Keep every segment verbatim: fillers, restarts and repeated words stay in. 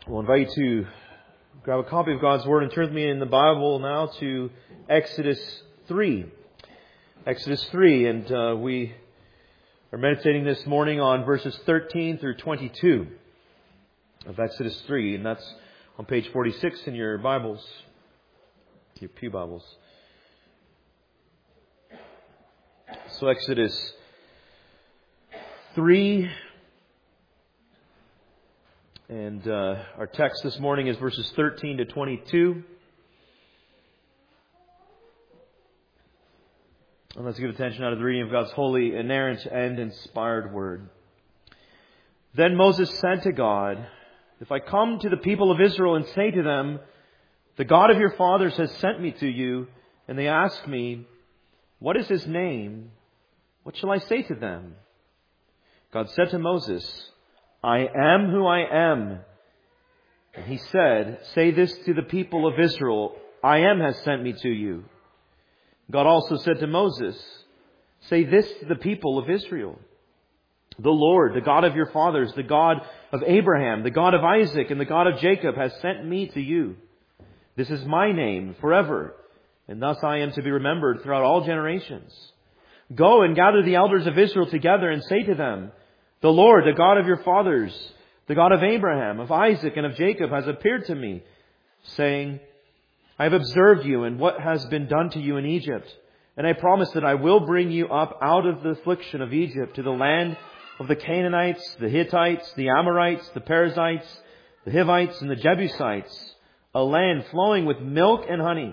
We'll invite you to grab a copy of God's Word and turn with me in the Bible now to Exodus three. Exodus three, and uh, we are meditating this morning on verses thirteen through twenty-two of Exodus three, and that's on page forty-six in your Bibles, your pew Bibles. So Exodus three, and uh, our text this morning is verses thirteen to twenty-two. And let's give attention now to the reading of God's holy, inerrant, and inspired Word. Then Moses said to God, "If I come to the people of Israel and say to them, 'The God of your fathers has sent me to you,' and they ask me, 'What is his name?' what shall I say to them?" God said to Moses, "I am who I am." And he said, "Say this to the people of Israel, 'I am has sent me to you.'" God also said to Moses, "Say this to the people of Israel, 'The Lord, the God of your fathers, the God of Abraham, the God of Isaac, and the God of Jacob has sent me to you. This is my name forever, and thus I am to be remembered throughout all generations. Go and gather the elders of Israel together and say to them, 'The Lord, the God of your fathers, the God of Abraham, of Isaac, and of Jacob has appeared to me, saying, I have observed you and what has been done to you in Egypt, and I promise that I will bring you up out of the affliction of Egypt to the land of the Canaanites, the Hittites, the Amorites, the Perizzites, the Hivites, and the Jebusites, a land flowing with milk and honey.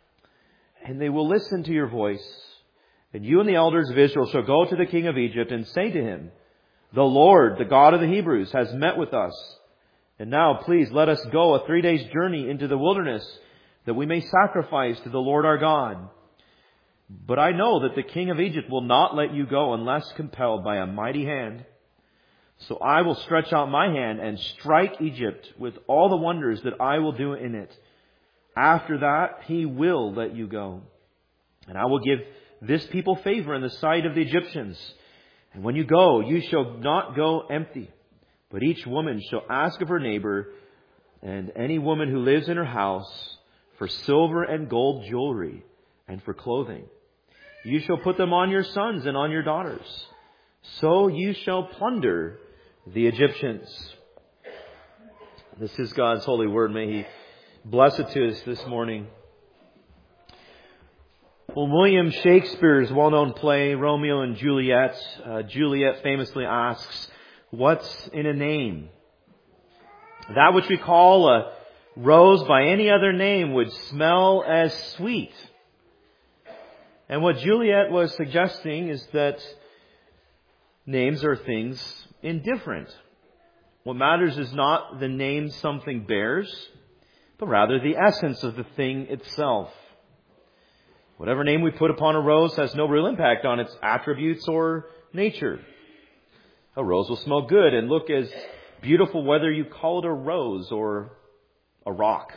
And they will listen to your voice. And you and the elders of Israel shall go to the king of Egypt and say to him, The Lord, the God of the Hebrews, has met with us. And now, please, let us go a three days journey into the wilderness, that we may sacrifice to the Lord our God. But I know that the king of Egypt will not let you go unless compelled by a mighty hand. So I will stretch out my hand and strike Egypt with all the wonders that I will do in it. After that, he will let you go. And I will give this people favor in the sight of the Egyptians. And when you go, you shall not go empty, but each woman shall ask of her neighbor and any woman who lives in her house for silver and gold jewelry and for clothing. You shall put them on your sons and on your daughters. So you shall plunder the Egyptians." This is God's holy word. May He bless it to us this morning. Well, William Shakespeare's well-known play, Romeo and Juliet, uh, Juliet famously asks, "What's in a name?" That which we call a rose by any other name would smell as sweet. And what Juliet was suggesting is that names are things indifferent. What matters is not the name something bears, but rather the essence of the thing itself. Whatever name we put upon a rose has no real impact on its attributes or nature. A rose will smell good and look as beautiful whether you call it a rose or a rock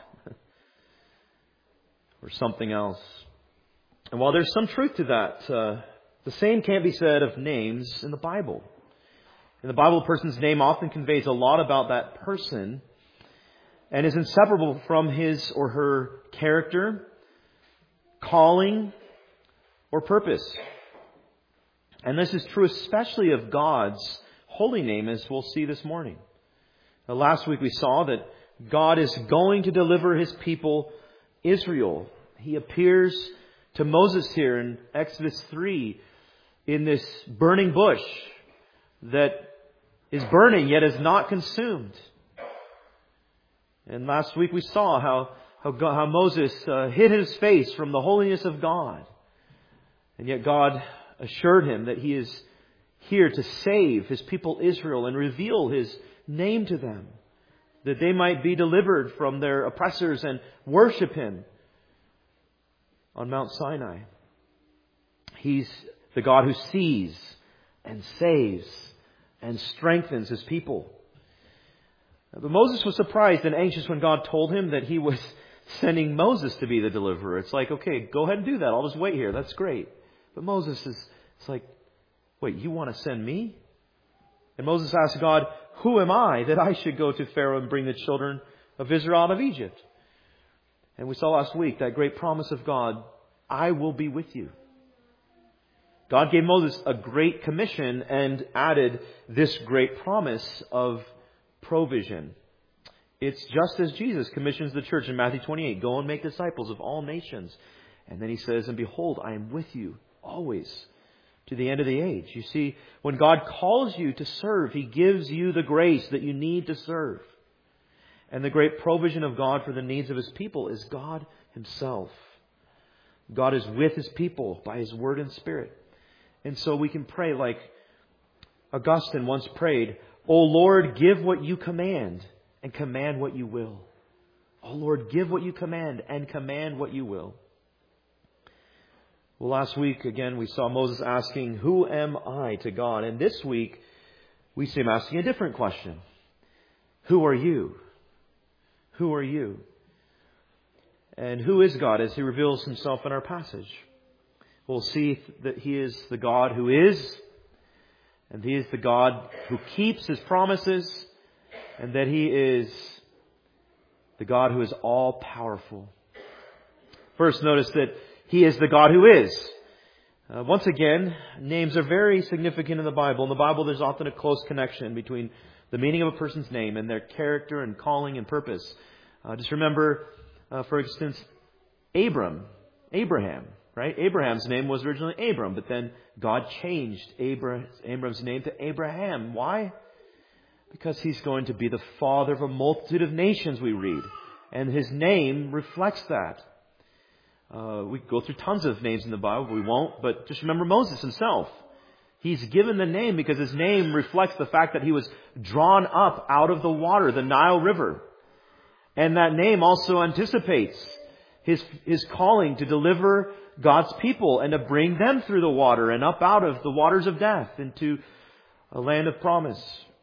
or something else. And while there's some truth to that, uh, the same can't be said of names in the Bible. In the Bible, a person's name often conveys a lot about that person and is inseparable from his or her character, calling, or purpose. And this is true especially of God's holy name, as we'll see this morning. Now, last week we saw that God is going to deliver His people, Israel. He appears to Moses here in Exodus three in this burning bush that is burning yet is not consumed. And last week we saw how how, God, how Moses uh, hid his face from the holiness of God. And yet God assured him that He is here to save His people Israel and reveal His name to them, that they might be delivered from their oppressors and worship Him on Mount Sinai. He's the God who sees and saves and strengthens His people. But Moses was surprised and anxious when God told him that He was sending Moses to be the deliverer. It's like, okay, go ahead and do that. I'll just wait here. That's great. But Moses is, it's like, wait, you want to send me? And Moses asked God, who am I that I should go to Pharaoh and bring the children of Israel out of Egypt? And we saw last week that great promise of God, I will be with you. God gave Moses a great commission and added this great promise of provision. It's just as Jesus commissions the church in Matthew twenty-eight, go and make disciples of all nations. And then he says, and behold, I am with you always to the end of the age. You see, when God calls you to serve, He gives you the grace that you need to serve. And the great provision of God for the needs of His people is God Himself. God is with His people by His Word and Spirit. And so we can pray like Augustine once prayed, O Lord, give what you command and command what you will. O Lord, give what you command and command what you will. Well, last week, again, we saw Moses asking, who am I to God? And this week, we see him asking a different question. Who are you? Who are you? And who is God as He reveals Himself in our passage? We'll see that He is the God who is, and He is the God who keeps His promises, and that He is the God who is all powerful. First, notice that He is the God who is. Uh, once again, names are very significant in the Bible. In the Bible, there's often a close connection between the meaning of a person's name and their character and calling and purpose. Uh, just remember, uh, for instance, Abram, Abraham, right? Abraham's name was originally Abram, but then God changed Abra- Abram's name to Abraham. Why? Because he's going to be the father of a multitude of nations, we read. And his name reflects that. Uh, we go through tons of names in the Bible. We won't. But just remember Moses himself. He's given the name because his name reflects the fact that he was drawn up out of the water, the Nile River. And that name also anticipates his, his calling to deliver God's people and to bring them through the water and up out of the waters of death into a land of promise.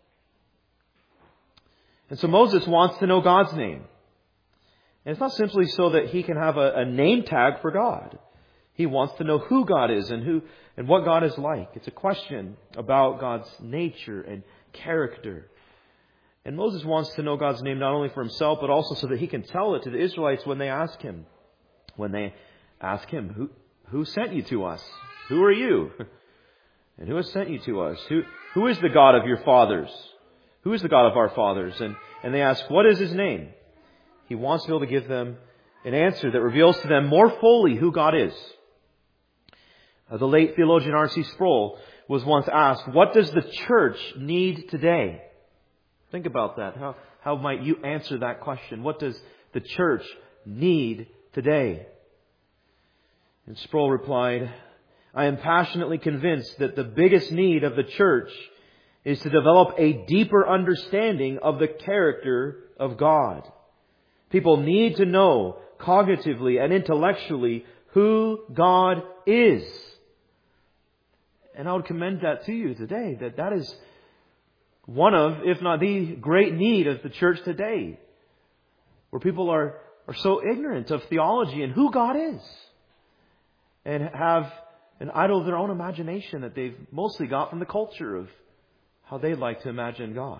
And so Moses wants to know God's name. And it's not simply so that he can have a, a name tag for God. He wants to know who God is and who and what God is like. It's a question about God's nature and character. And Moses wants to know God's name not only for himself, but also so that he can tell it to the Israelites when they ask him. When they ask him, who, who sent you to us? Who are you? And who has sent you to us? Who, who is the God of your fathers? Who is the God of our fathers? And, and they ask, what is His name? He wants to be able to give them an answer that reveals to them more fully who God is. Uh, the late theologian R C Sproul was once asked, what does the church need today? Think about that. How, how might you answer that question? What does the church need today? And Sproul replied, I am passionately convinced that the biggest need of the church is to develop a deeper understanding of the character of God. People need to know cognitively and intellectually who God is. And I would commend that to you today, that that is one of, if not the great need of the church today, where people are, are so ignorant of theology and who God is, and have an idol of their own imagination that they've mostly got from the culture of how they like to imagine God.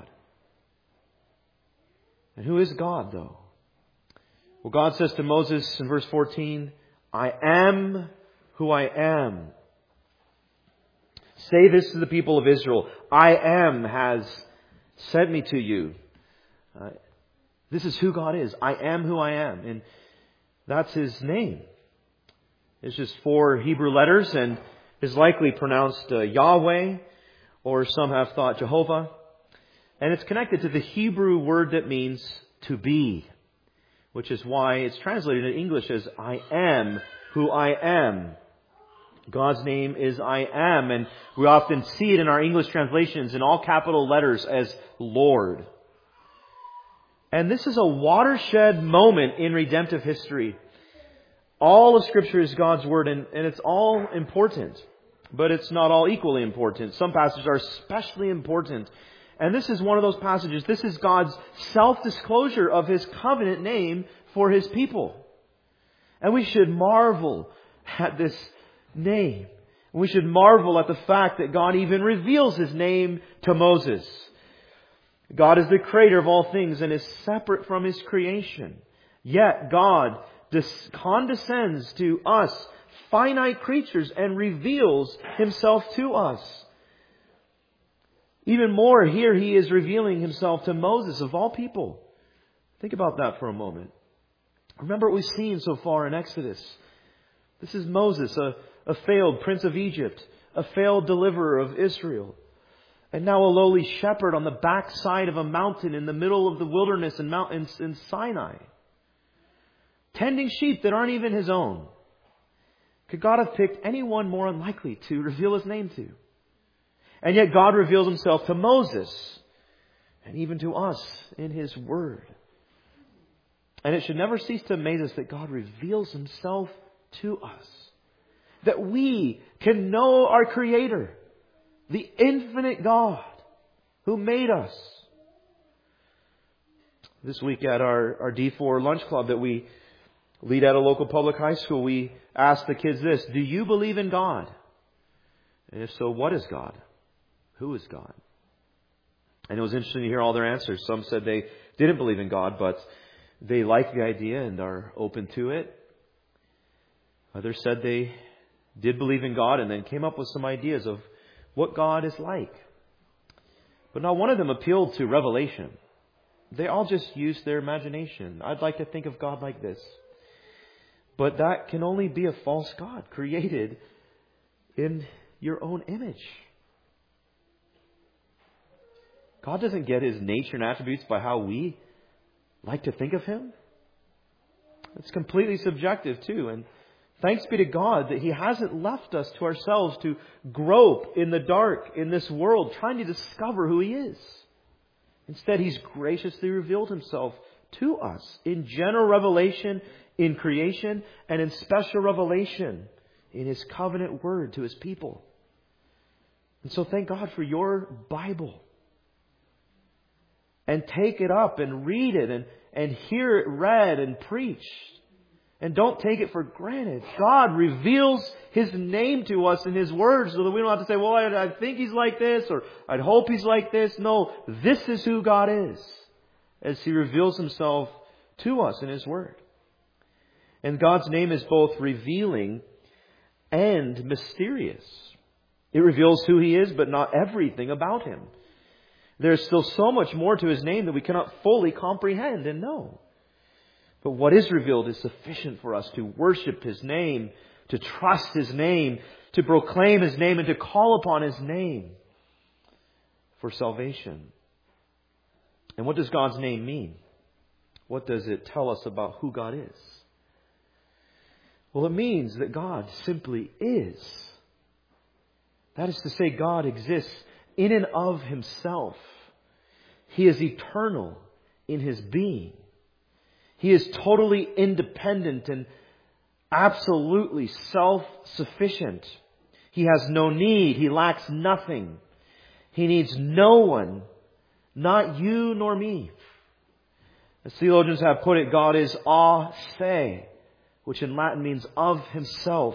And who is God, though? Well, God says to Moses in verse fourteen, I am who I am. Say this to the people of Israel. I am has sent me to you. Uh, this is who God is. I am who I am. And that's His name. It's just four Hebrew letters and is likely pronounced uh, Yahweh, or some have thought Jehovah. And it's connected to the Hebrew word that means to be, which is why it's translated in English as I am who I am. God's name is I am, and we often see it in our English translations in all capital letters as Lord. And this is a watershed moment in redemptive history. All of Scripture is God's Word, and, and it's all important. But it's not all equally important. Some passages are especially important. And this is one of those passages. This is God's self-disclosure of His covenant name for His people. And we should marvel at this name. We should marvel at the fact that God even reveals His name to Moses. God is the creator of all things and is separate from His creation. Yet God condescends to us, finite creatures, and reveals Himself to us. Even more, here He is revealing Himself to Moses, of all people. Think about that for a moment. Remember what we've seen so far in Exodus. This is Moses, a, a failed prince of Egypt, a failed deliverer of Israel, and now a lowly shepherd on the backside of a mountain in the middle of the wilderness in, Mount, in, in Sinai, tending sheep that aren't even His own. Could God have picked anyone more unlikely to reveal His name to? And yet God reveals Himself to Moses and even to us in His Word. And it should never cease to amaze us that God reveals Himself to us. That we can know our Creator, the infinite God who made us. This week at our, our D four lunch club that we lead at a local public high school, we asked the kids this: do you believe in God? And if so, what is God? Who is God? And it was interesting to hear all their answers. Some said they didn't believe in God, but they like the idea and are open to it. Others said they did believe in God and then came up with some ideas of what God is like. But not one of them appealed to revelation. They all just used their imagination. I'd like to think of God like this. But that can only be a false God created in your own image. God doesn't get His nature and attributes by how we like to think of Him. It's completely subjective too. And thanks be to God that He hasn't left us to ourselves to grope in the dark in this world trying to discover who He is. Instead, He's graciously revealed Himself to us in general revelation in creation and in special revelation in His covenant word to His people. And so thank God for your Bible. And take it up and read it and, and hear it read and preached. And don't take it for granted. God reveals His name to us in His words so that we don't have to say, well, I, I think He's like this, or I'd hope He's like this. No, this is who God is as He reveals Himself to us in His word. And God's name is both revealing and mysterious. It reveals who He is, but not everything about Him. There's still so much more to His name that we cannot fully comprehend and know. But what is revealed is sufficient for us to worship His name, to trust His name, to proclaim His name, and to call upon His name for salvation. And what does God's name mean? What does it tell us about who God is? Well, it means that God simply is. That is to say, God exists in and of Himself. He is eternal in His being. He is totally independent and absolutely self-sufficient. He has no need. He lacks nothing. He needs no one, not you nor me. As theologians have put it, God is a se, which in Latin means of Himself.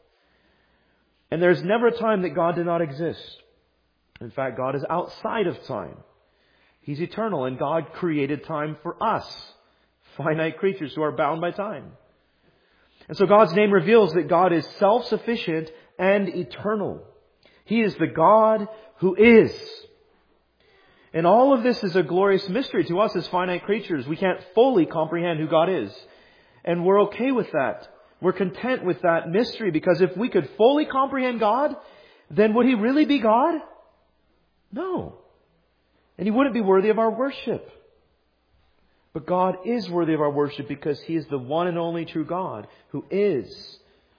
And there's never a time that God did not exist. In fact, God is outside of time. He's eternal, and God created time for us, finite creatures who are bound by time. And so God's name reveals that God is self-sufficient and eternal. He is the God who is. And all of this is a glorious mystery to us as finite creatures. We can't fully comprehend who God is. And we're okay with that. We're content with that mystery, because if we could fully comprehend God, then would He really be God? No. And He wouldn't be worthy of our worship. But God is worthy of our worship because He is the one and only true God who is.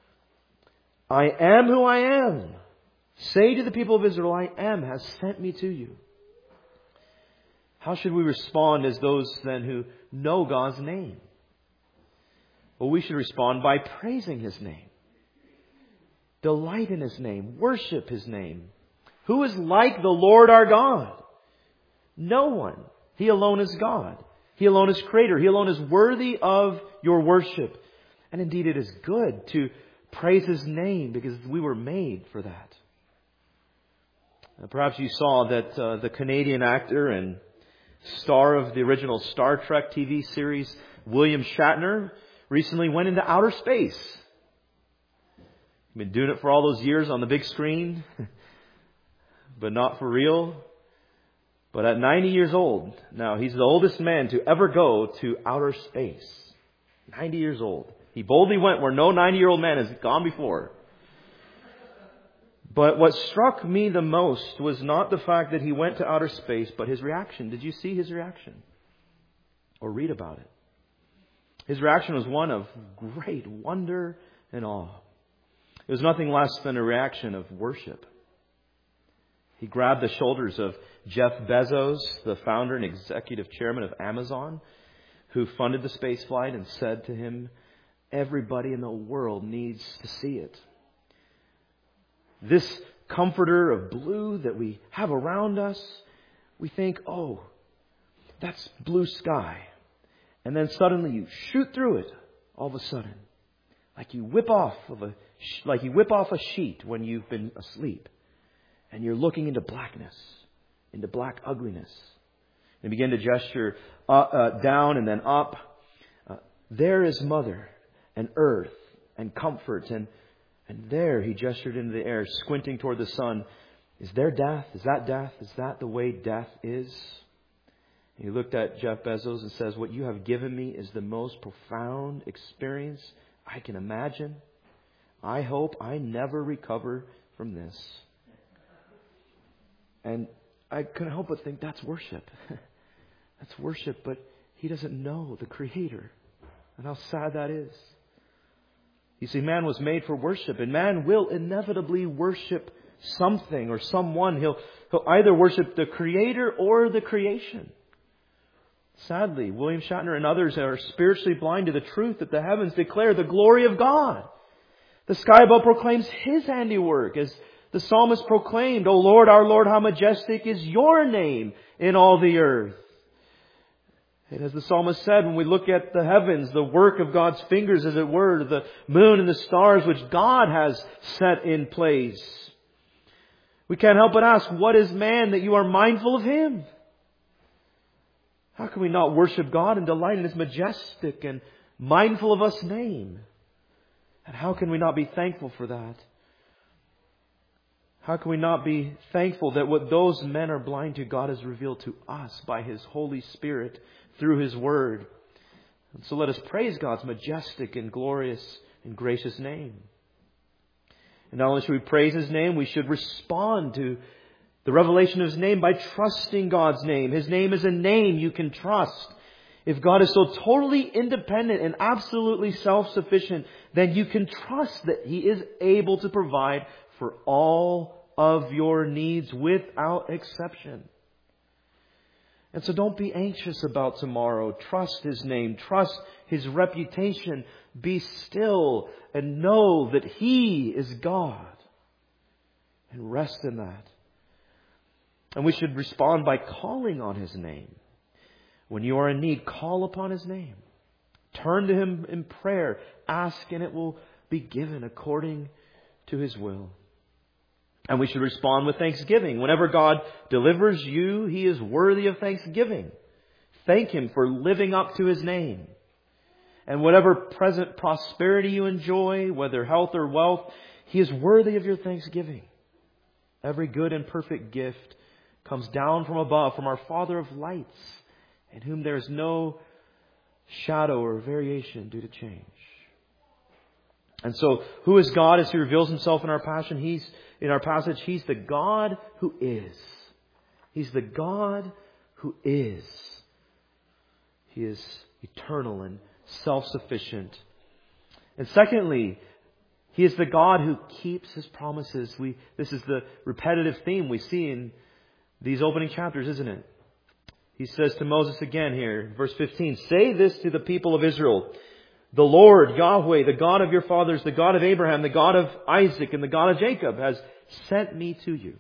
I am who I am. Say to the people of Israel, I am has sent me to you. How should we respond as those then who know God's name? Well, we should respond by praising His name. Delight in His name. Worship His name. Who is like the Lord our God? No one. He alone is God. He alone is Creator. He alone is worthy of your worship. And indeed, it is good to praise His name because we were made for that. Uh, perhaps you saw that uh, the Canadian actor and star of the original Star Trek T V series, William Shatner, recently went into outer space. He's been doing it for all those years on the big screen, but not for real. But at ninety years old, now he's the oldest man to ever go to outer space. ninety years old. He boldly went where no ninety-year-old man has gone before. But what struck me the most was not the fact that he went to outer space, but his reaction. Did you see his reaction? Or read about it? His reaction was one of great wonder and awe. It was nothing less than a reaction of worship. He grabbed the shoulders of Jeff Bezos, the founder and executive chairman of Amazon, who funded the space flight, and said to him, "Everybody in the world needs to see it. This comforter of blue that we have around us, we think, oh, that's blue sky. And then suddenly you shoot through it all of a sudden, like you whip off of a like you whip off a sheet when you've been asleep, and you're looking into blackness, into black ugliness, and begin to gesture uh, uh, down and then up. Uh, there is Mother and Earth and comfort, and and there he gestured into the air, squinting toward the sun. Is there death? Is that death? Is that the way death is? He looked at Jeff Bezos and says, "What you have given me is the most profound experience I can imagine. I hope I never recover from this." And I couldn't help but think that's worship. That's worship, but he doesn't know the Creator. And how sad that is. You see, man was made for worship, and man will inevitably worship something or someone. He'll, he'll either worship the Creator or the creation. Sadly, William Shatner and others are spiritually blind to the truth that the heavens declare the glory of God. The sky above proclaims His handiwork, as the psalmist proclaimed, "O Lord, our Lord, how majestic is Your name in all the earth." And as the psalmist said, when we look at the heavens, the work of God's fingers, as it were, the moon and the stars which God has set in place, we can't help but ask, what is man that you are mindful of Him? How can we not worship God and delight in His majestic and mindful of us name? And how can we not be thankful for that? How can we not be thankful that what those men are blind to, God has revealed to us by His Holy Spirit through His Word? And so let us praise God's majestic and glorious and gracious name. And not only should we praise His name, we should respond to the revelation of His name by trusting God's name. His name is a name you can trust. If God is so totally independent and absolutely self-sufficient, then you can trust that He is able to provide for all of your needs without exception. And so don't be anxious about tomorrow. Trust His name. Trust His reputation. Be still and know that He is God. And rest in that. And we should respond by calling on His name. When you are in need, call upon His name. Turn to Him in prayer. Ask and it will be given according to His will. And we should respond with thanksgiving. Whenever God delivers you, He is worthy of thanksgiving. Thank Him for living up to His name. And whatever present prosperity you enjoy, whether health or wealth, He is worthy of your thanksgiving. Every good and perfect gift comes down from above, from our Father of lights, in whom there is no shadow or variation due to change. And so, who is God as He reveals Himself in our passion? He's in our passage. He's the God who is. He's the God who is. He is eternal and self-sufficient. And secondly, He is the God who keeps His promises. We this is the repetitive theme we see in these opening chapters, isn't it? He says to Moses again here, verse fifteen, "Say this to the people of Israel. The Lord, Yahweh, the God of your fathers, the God of Abraham, the God of Isaac, and the God of Jacob has sent me to you."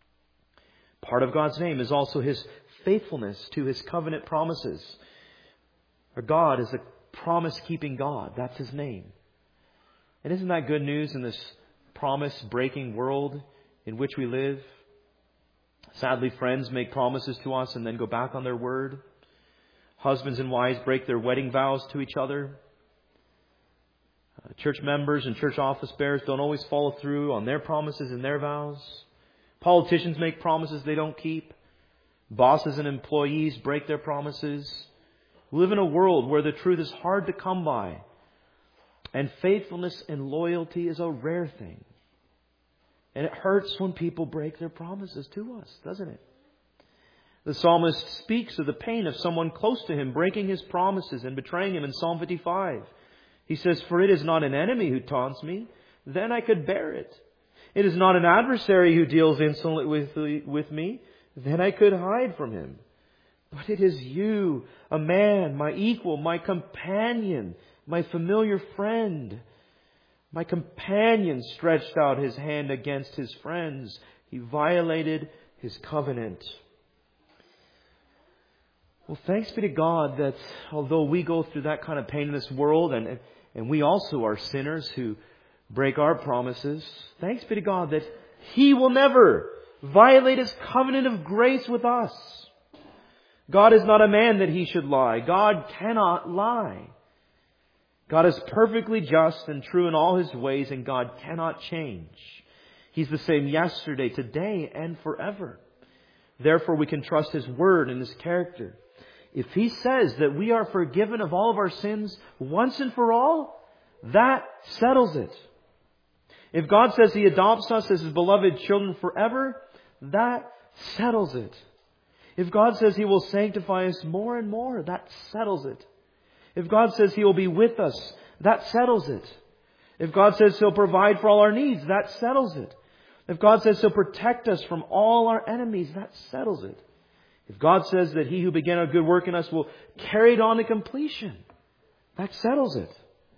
Part of God's name is also His faithfulness to His covenant promises. Our God is a promise-keeping God. That's His name. And isn't that good news in this promise-breaking world in which we live? Sadly, friends make promises to us and then go back on their word. Husbands and wives break their wedding vows to each other. Uh, church members and church office bearers don't always follow through on their promises and their vows. Politicians make promises they don't keep. Bosses and employees break their promises. We live in a world where the truth is hard to come by. And faithfulness and loyalty is a rare thing. And it hurts when people break their promises to us, doesn't it? The psalmist speaks of the pain of someone close to him breaking his promises and betraying him in Psalm fifty-five. He says, "For it is not an enemy who taunts me, then I could bear it. It is not an adversary who deals insolently with, with me, then I could hide from him. But it is you, a man, my equal, my companion, my familiar friend." My companion stretched out his hand against his friends. He violated his covenant. Well, thanks be to God that although we go through that kind of pain in this world, and, and we also are sinners who break our promises, thanks be to God that He will never violate His covenant of grace with us. God is not a man that He should lie. God cannot lie. God is perfectly just and true in all His ways, and God cannot change. He's the same yesterday, today, and forever. Therefore, we can trust His word and His character. If He says that we are forgiven of all of our sins once and for all, that settles it. If God says He adopts us as His beloved children forever, that settles it. If God says He will sanctify us more and more, that settles it. If God says He will be with us, that settles it. If God says He'll provide for all our needs, that settles it. If God says He'll protect us from all our enemies, that settles it. If God says that He who began a good work in us will carry it on to completion, that settles it.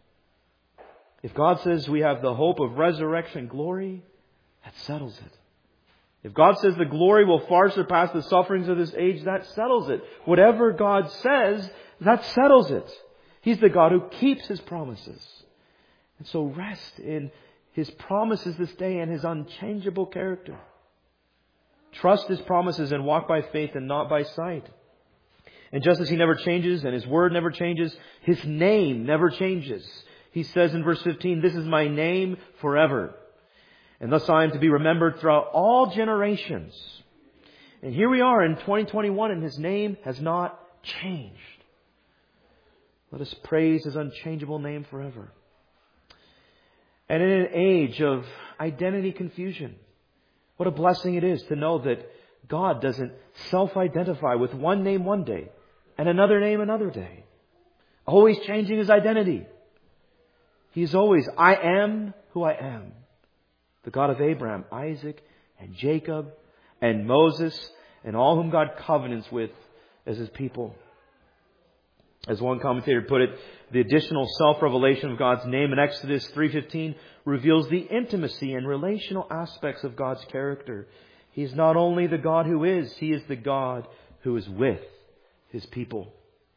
If God says we have the hope of resurrection glory, that settles it. If God says the glory will far surpass the sufferings of this age, that settles it. Whatever God says, that settles it. He's the God who keeps His promises. And so rest in His promises this day and His unchangeable character. Trust His promises and walk by faith and not by sight. And just as He never changes and His word never changes, His name never changes. He says in verse fifteen, "This is my name forever. And thus I am to be remembered throughout all generations." And here we are in twenty twenty-one and His name has not changed. Let us praise His unchangeable name forever. And in an age of identity confusion, what a blessing it is to know that God doesn't self-identify with one name one day and another name another day. Always changing His identity. He's always, "I am who I am." The God of Abraham, Isaac, and Jacob, and Moses, and all whom God covenants with as His people. As one commentator put it, the additional self-revelation of God's name in Exodus three fifteen reveals the intimacy and relational aspects of God's character. He's not only the God who is, He is the God who is with His people.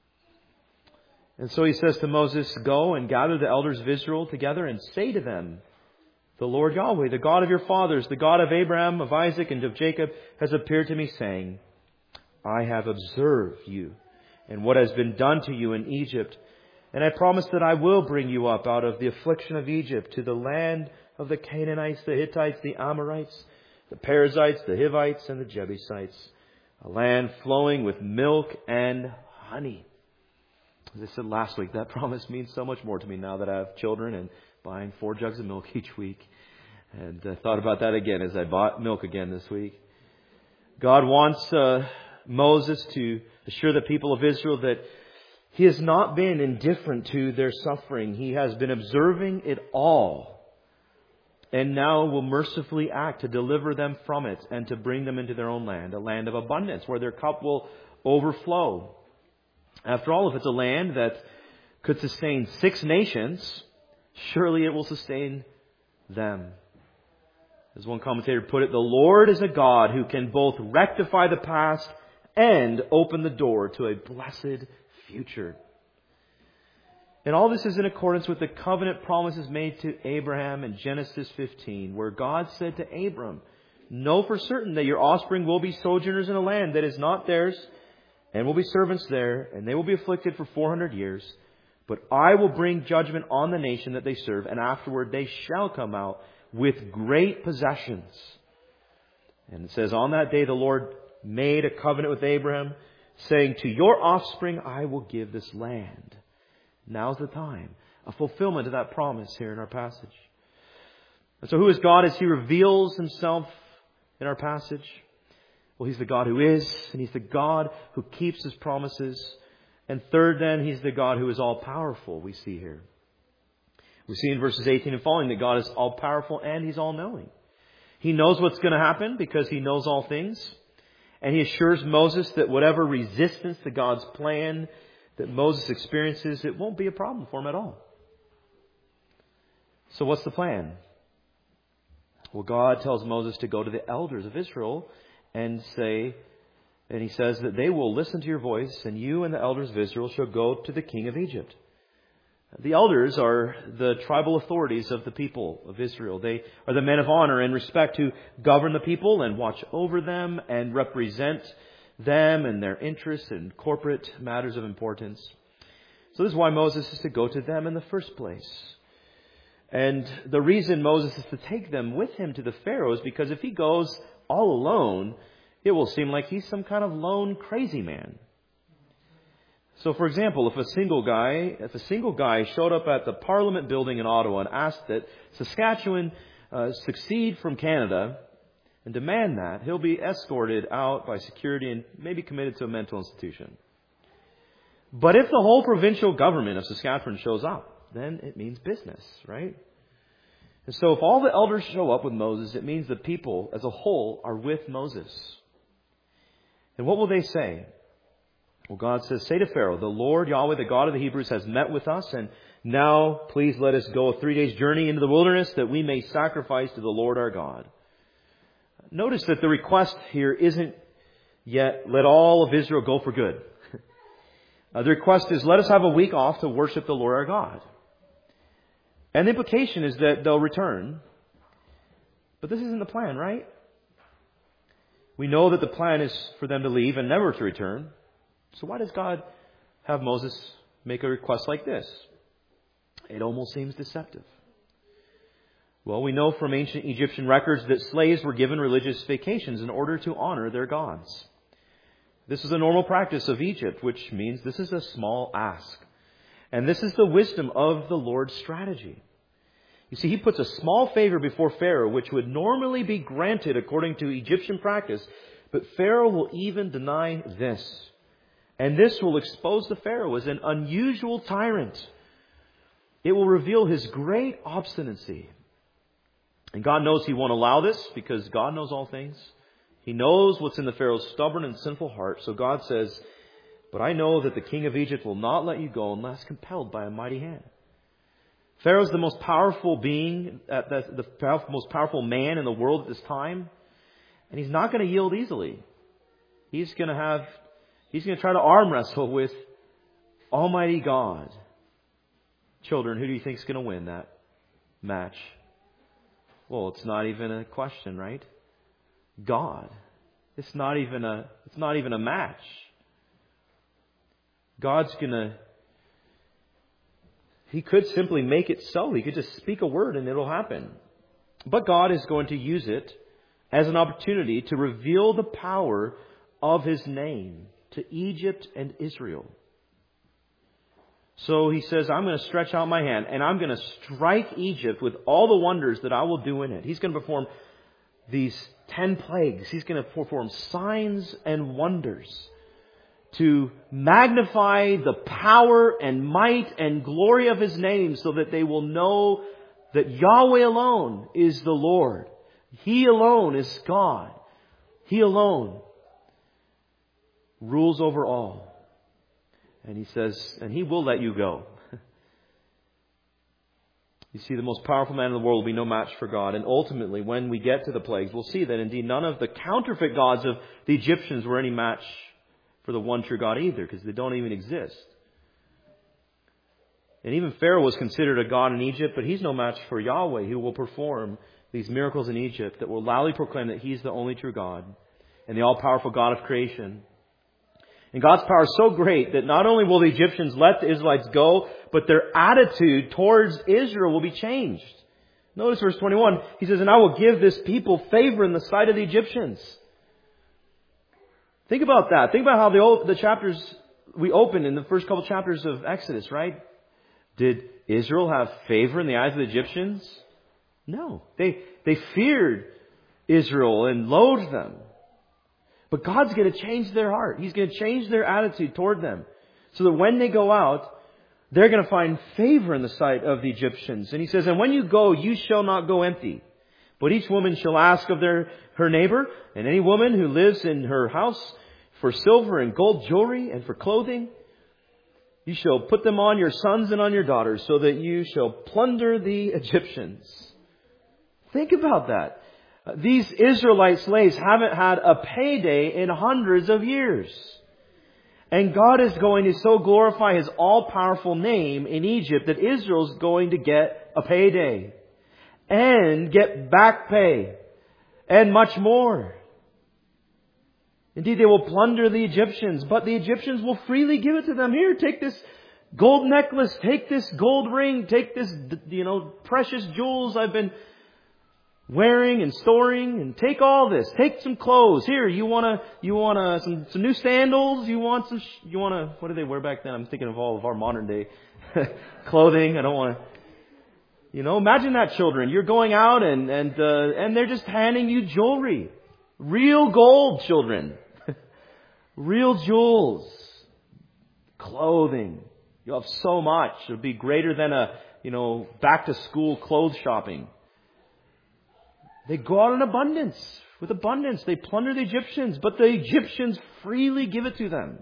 And so He says to Moses, "Go and gather the elders of Israel together and say to them, 'The Lord Yahweh, the God of your fathers, the God of Abraham, of Isaac, and of Jacob, has appeared to me, saying, I have observed you and what has been done to you in Egypt. And I promise that I will bring you up out of the affliction of Egypt to the land of the Canaanites, the Hittites, the Amorites, the Perizzites, the Hivites, and the Jebusites, a land flowing with milk and honey.'" As I said last week, that promise means so much more to me now that I have children and buying four jugs of milk each week. And I thought about that again as I bought milk again this week. God wants uh, Moses to assure the people of Israel that He has not been indifferent to their suffering. He has been observing it all. And now will mercifully act to deliver them from it and to bring them into their own land, a land of abundance where their cup will overflow. After all, if it's a land that could sustain six nations, surely it will sustain them. As one commentator put it, the Lord is a God who can both rectify the past and open the door to a blessed future. And all this is in accordance with the covenant promises made to Abraham in Genesis fifteen, where God said to Abram, "Know for certain that your offspring will be sojourners in a land that is not theirs, and will be servants there, and they will be afflicted for four hundred years. But I will bring judgment on the nation that they serve, and afterward they shall come out with great possessions." And it says, "On that day the Lord made a covenant with Abraham, saying, 'To your offspring I will give this land.'" Now's the time. A fulfillment of that promise here in our passage. And so who is God as He reveals Himself in our passage? Well, He's the God who is, and He's the God who keeps His promises. And third, then, He's the God who is all-powerful, we see here. We see in verses eighteen and following that God is all-powerful and He's all-knowing. He knows what's going to happen because He knows all things. And He assures Moses that whatever resistance to God's plan that Moses experiences, it won't be a problem for him at all. So what's the plan? Well, God tells Moses to go to the elders of Israel and say, and He says that they will listen to your voice, and you and the elders of Israel shall go to the king of Egypt. The elders are the tribal authorities of the people of Israel. They are the men of honor and respect who govern the people and watch over them and represent them and their interests in corporate matters of importance. So this is why Moses is to go to them in the first place. And the reason Moses is to take them with him to the Pharaoh is because if he goes all alone, it will seem like he's some kind of lone crazy man. So, for example, if a single guy, if a single guy showed up at the Parliament building in Ottawa and asked that Saskatchewan uh, secede from Canada and demand that, he'll be escorted out by security and maybe committed to a mental institution. But if the whole provincial government of Saskatchewan shows up, then it means business, right? And so if all the elders show up with Moses, it means the people as a whole are with Moses. And what will they say? Well, God says, "Say to Pharaoh, the Lord Yahweh, the God of the Hebrews, has met with us, and now please let us go a three days journey into the wilderness that we may sacrifice to the Lord our God." Notice that the request here isn't yet, "Let all of Israel go for good." uh, the request is, "Let us have a week off to worship the Lord our God." And the implication is that they'll return. But this isn't the plan, right? We know that the plan is for them to leave and never to return. So why does God have Moses make a request like this? It almost seems deceptive. Well, we know from ancient Egyptian records that slaves were given religious vacations in order to honor their gods. This is a normal practice of Egypt, which means this is a small ask. And this is the wisdom of the Lord's strategy. You see, He puts a small favor before Pharaoh, which would normally be granted according to Egyptian practice, but Pharaoh will even deny this. And this will expose the Pharaoh as an unusual tyrant. It will reveal his great obstinacy. And God knows He won't allow this because God knows all things. He knows what's in the Pharaoh's stubborn and sinful heart. So God says, "But I know that the king of Egypt will not let you go unless compelled by a mighty hand." Pharaoh's the most powerful being, uh, the, the powerful, most powerful man in the world at this time. And he's not going to yield easily. He's going to have, he's going to try to arm wrestle with Almighty God. Children, who do you think is going to win that match? Well, it's not even a question, right? God. It's not even a, it's not even a match. God's going to, He could simply make it so. He could just speak a word and it'll happen. But God is going to use it as an opportunity to reveal the power of His name to Egypt and Israel. So He says, "I'm going to stretch out my hand and I'm going to strike Egypt with all the wonders that I will do in it." He's going to perform these ten plagues. He's going to perform signs and wonders to magnify the power and might and glory of His name so that they will know that Yahweh alone is the Lord. He alone is God. He alone rules over all. And He says, and He will let you go. You see, the most powerful man in the world will be no match for God. And ultimately, when we get to the plagues, we'll see that indeed none of the counterfeit gods of the Egyptians were any match for the one true God either, because they don't even exist. And even Pharaoh was considered a god in Egypt, but he's no match for Yahweh, who will perform these miracles in Egypt that will loudly proclaim that He's the only true God and the all-powerful God of creation. And God's power is so great that not only will the Egyptians let the Israelites go, but their attitude towards Israel will be changed. Notice verse twenty-one. He says, "And I will give this people favor in the sight of the Egyptians." Think about that. Think about how the, the chapters we opened in the first couple chapters of Exodus, right? Did Israel have favor in the eyes of the Egyptians? No. They, they feared Israel and loathed them. But God's going to change their heart. He's going to change their attitude toward them. So that when they go out, they're going to find favor in the sight of the Egyptians. And He says, "And when you go, you shall not go empty. But each woman shall ask of their, her neighbor, and any woman who lives in her house, for silver and gold jewelry and for clothing. You shall put them on your sons and on your daughters, so that you shall plunder the Egyptians." Think about that. These Israelite slaves haven't had a payday in hundreds of years. And God is going to so glorify His all-powerful name in Egypt that Israel's going to get a payday. And get back pay. And much more. Indeed, they will plunder the Egyptians, but the Egyptians will freely give it to them. Here, take this gold necklace, take this gold ring, take this, you know, precious jewels I've been wearing and storing, and take all this. Take some clothes. Here, you wanna, you wanna some, some new sandals. You want some, you wanna, what did they wear back then? I'm thinking of all of our modern day clothing. I don't want to, you know, imagine that, children. You're going out and and uh, and they're just handing you jewelry, real gold, children, real jewels, clothing. You'll have so much. It'll be greater than a, you know, back to school clothes shopping. They go out in abundance, with abundance. They plunder the Egyptians, but the Egyptians freely give it to them.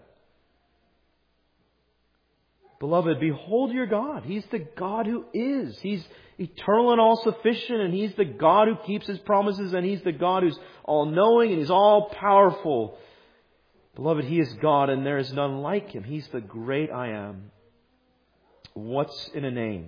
Beloved, behold your God. He's the God who is. He's eternal and all-sufficient, and He's the God who keeps His promises, and He's the God who's all-knowing, and He's all-powerful. Beloved, He is God, and there is none like Him. He's the great I am. What's in a name?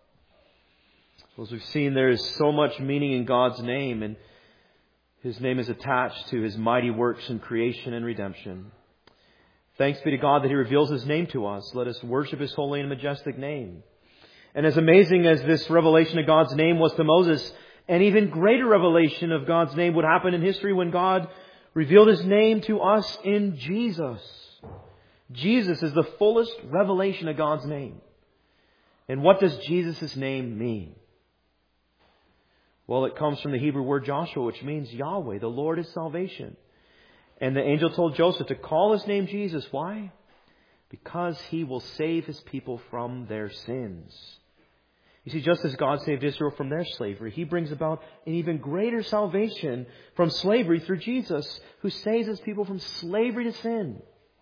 As we've seen, there is so much meaning in God's name, and His name is attached to His mighty works in creation and redemption. Thanks be to God that He reveals His name to us. Let us worship His holy and majestic name. And as amazing as this revelation of God's name was to Moses, an even greater revelation of God's name would happen in history when God revealed His name to us in Jesus. Jesus is the fullest revelation of God's name. And what does Jesus' name mean? Well, it comes from the Hebrew word Joshua, which means Yahweh, the Lord is salvation. And the angel told Joseph to call His name Jesus. Why? Because He will save His people from their sins. You see, just as God saved Israel from their slavery, He brings about an even greater salvation from slavery through Jesus, who saves His people from slavery to sin.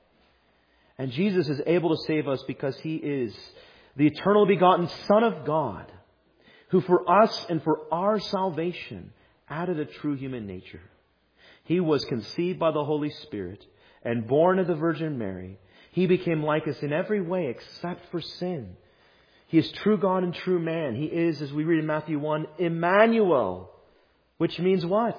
And Jesus is able to save us because He is the eternal begotten Son of God, who for us and for our salvation added a true human nature. He was conceived by the Holy Spirit and born of the Virgin Mary. He became like us in every way except for sin. He is true God and true man. He is, as we read in Matthew one, Emmanuel, which means what?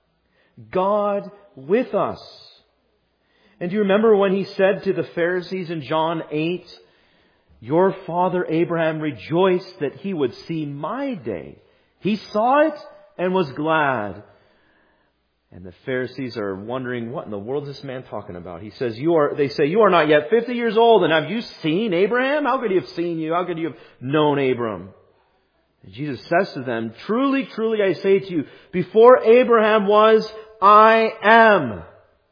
God with us. And do you remember when He said to the Pharisees in John eight, "Your father Abraham rejoiced that he would see my day. He saw it and was glad." And the Pharisees are wondering, what in the world is this man talking about? He says, "You are." They say, "You are not yet fifty years old, and have you seen Abraham? How could he have seen you? How could you have known Abram?" And Jesus says to them, "Truly, truly, I say to you, before Abraham was, I am." Does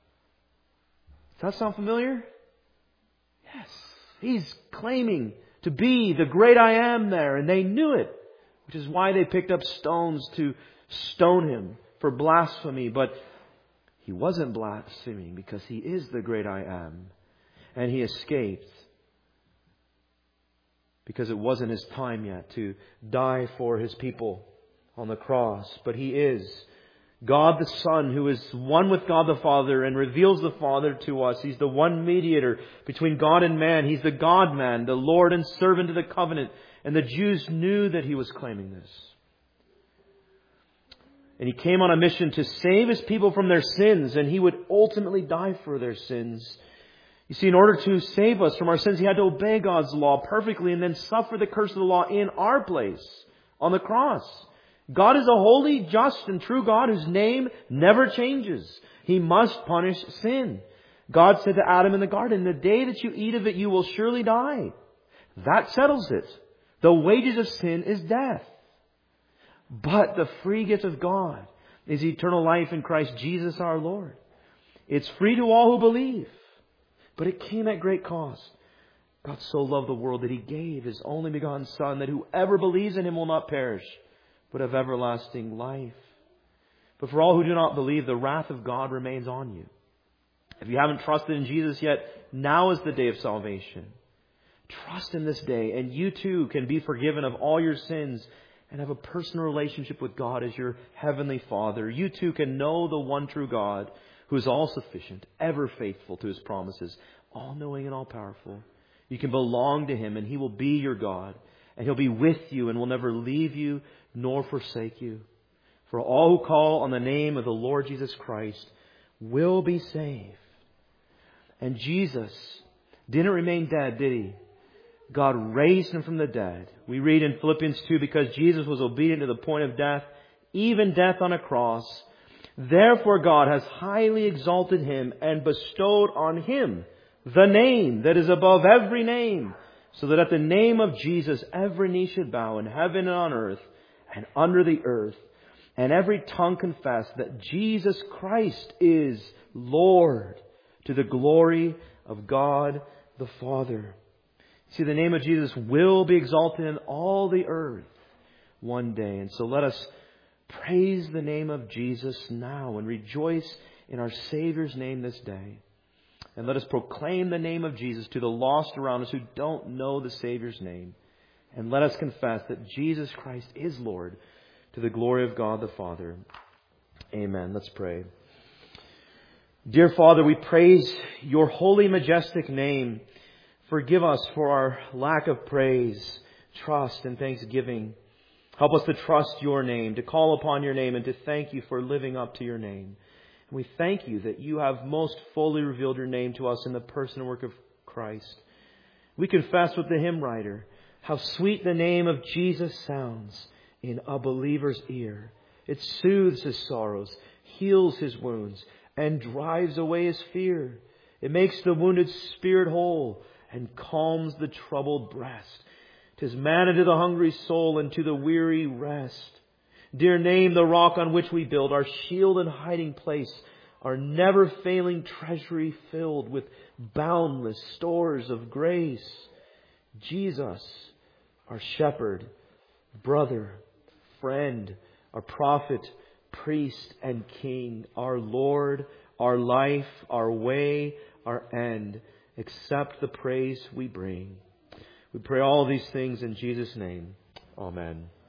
that sound familiar? Yes. He's claiming to be the great I am there, and they knew it, which is why they picked up stones to stone Him for blasphemy. But He wasn't blaspheming because He is the great I am. And He escaped because it wasn't His time yet to die for His people on the cross. But He is God the Son, who is one with God the Father and reveals the Father to us. He's the one mediator between God and man. He's the God-man, the Lord and servant of the covenant. And the Jews knew that He was claiming this. And He came on a mission to save His people from their sins, and He would ultimately die for their sins. You see, in order to save us from our sins, He had to obey God's law perfectly and then suffer the curse of the law in our place on the cross. God is a holy, just, and true God whose name never changes. He must punish sin. God said to Adam in the garden, "The day that you eat of it, you will surely die." That settles it. The wages of sin is death. But the free gift of God is eternal life in Christ Jesus our Lord. It's free to all who believe. But it came at great cost. God so loved the world that He gave His only begotten Son, that whoever believes in Him will not perish, but have everlasting life. But for all who do not believe, the wrath of God remains on you. If you haven't trusted in Jesus yet, now is the day of salvation. Trust in this day, and you too can be forgiven of all your sins and have a personal relationship with God as your heavenly Father. You too can know the one true God, who is all sufficient, ever faithful to His promises, all-knowing and all-powerful. You can belong to Him, and He will be your God. And He'll be with you and will never leave you nor forsake you. For all who call on the name of the Lord Jesus Christ will be saved. And Jesus didn't remain dead, did He? God raised Him from the dead. We read in Philippians two, because Jesus was obedient to the point of death, even death on a cross, therefore God has highly exalted Him and bestowed on Him the name that is above every name, so that at the name of Jesus every knee should bow in heaven and on earth and under the earth, and every tongue confess that Jesus Christ is Lord, to the glory of God the Father. See, the name of Jesus will be exalted in all the earth one day. And so let us praise the name of Jesus now and rejoice in our Savior's name this day. And let us proclaim the name of Jesus to the lost around us who don't know the Savior's name. And let us confess that Jesus Christ is Lord, to the glory of God the Father. Amen. Let's pray. Dear Father, we praise Your holy, majestic name. Forgive us for our lack of praise, trust, and thanksgiving. Help us to trust Your name, to call upon Your name, and to thank You for living up to Your name. And we thank You that You have most fully revealed Your name to us in the person and work of Christ. We confess with the hymn writer how sweet the name of Jesus sounds in a believer's ear. It soothes his sorrows, heals his wounds, and drives away his fear. It makes the wounded spirit whole and calms the troubled breast. 'Tis manna to the hungry soul and to the weary rest. Dear name, the rock on which we build, our shield and hiding place, our never failing treasury filled with boundless stores of grace. Jesus, our shepherd, brother, friend, our prophet, priest, and king, our Lord, our life, our way, our end. Accept the praise we bring. We pray all these things in Jesus' name. Amen.